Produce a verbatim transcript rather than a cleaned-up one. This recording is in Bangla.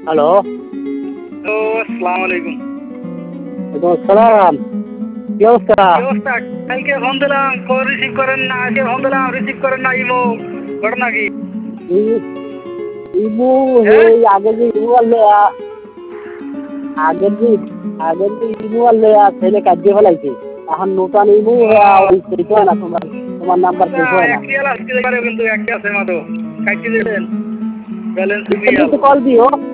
হ্যালো। তো আসসালামু আলাইকুম। ওয়ালাইকুম আসসালাম। কি অবস্থা? কি অবস্থা? কালকে ফোন দিলাম, কল রিসিভ করেন না। আজকে ফোন দিলাম, রিসিভ করেন না। ইমো ঘটনা কি? ই- ইমু হ্যাঁ? এই আগে যে ইমু আনলে আগের যে আগের যে ইমু আনলে ছেলে কাটিয়ে ফেলাইছে। এখন নতুন ইমু ও, ওই সেট হয় না, তোমার তোমার নাম্বার আচ্ছা, সেট হয় না। একটি আলা আসতে পারে কিন্তু একটি আছে মাত্র। কাটিয়ে দিলেন। ব্যালেন্স একটু রিয়াল। কল দিও।